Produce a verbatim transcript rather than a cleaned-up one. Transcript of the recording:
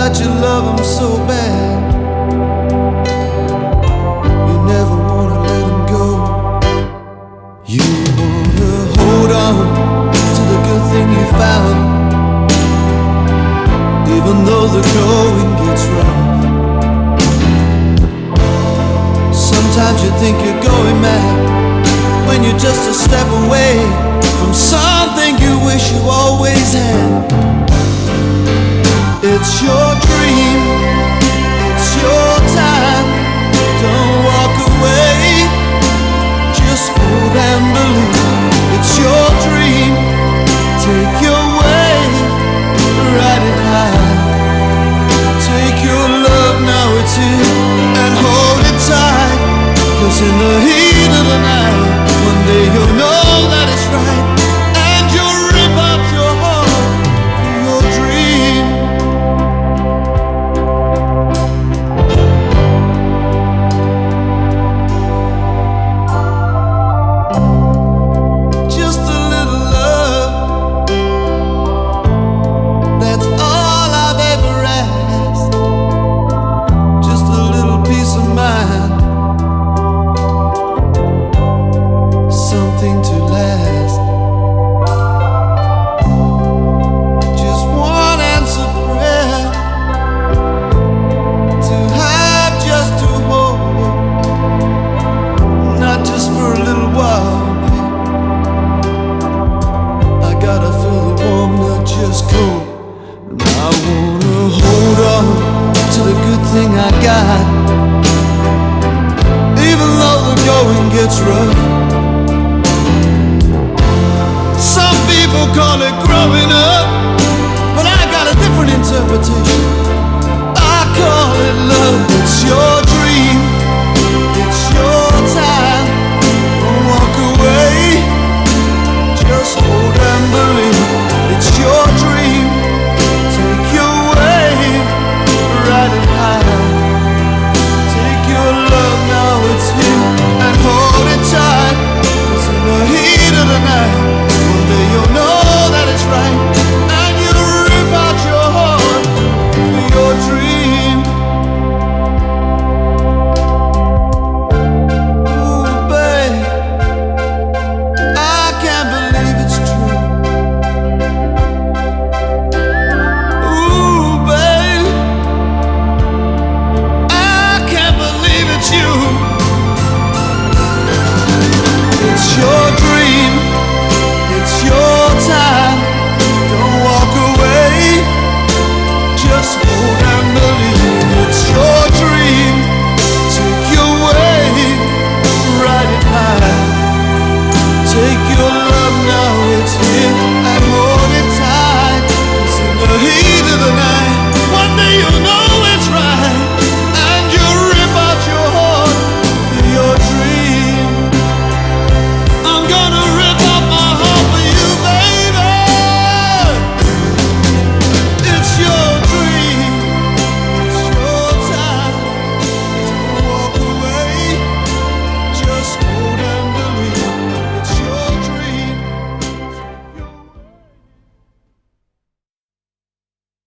that you love him so bad. You never wanna let him go. You wanna hold on to the good thing you found, even though the going gets rough. Sometimes you think you're going mad when you're just a step away from something you wish you always had. It's your dream, it's your time. Don't walk away, just hold and believe. It's your dream, take your wave, ride it high. Take your love, now it's here, and hold it tight. Cause in the heat of the night, one day you'll know that it's right, and you'll rip out your heart for your dream. Just a little love, that's all I've ever asked. Just a little peace of mind, something to last. Just one answered prayer, to have just to hold, not just for a little while. I gotta feel the warm, not just cold. And I wanna hold on to the good thing I got, even though the going gets rough. People call it growing up, but I got a different interpretation. I call it love. It's your dream, it's your time. Don't walk away, just hold and believe. It's your dream, take your wave, ride it high. Take your love, now it's here, and hold it tight. It's in the heat of the night, one day you'll know that it's right, and you'll rip out your heart for your dream. Ooh, babe, I can't believe it's true. Ooh, babe, I can't believe it's you.